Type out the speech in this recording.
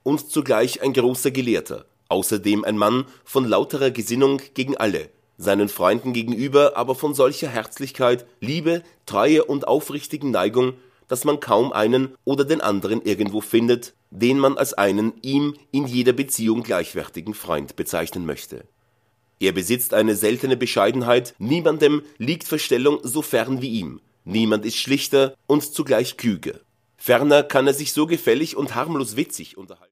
und zugleich ein großer Gelehrter, außerdem ein Mann von lauterer Gesinnung gegen alle, seinen Freunden gegenüber aber von solcher Herzlichkeit, Liebe, Treue und aufrichtigen Neigung, dass man kaum einen oder den anderen irgendwo findet, den man als einen ihm in jeder Beziehung gleichwertigen Freund bezeichnen möchte. Er besitzt eine seltene Bescheidenheit, niemandem liegt Verstellung so fern wie ihm, niemand ist schlichter und zugleich klüger. Ferner kann er sich so gefällig und harmlos witzig unterhalten.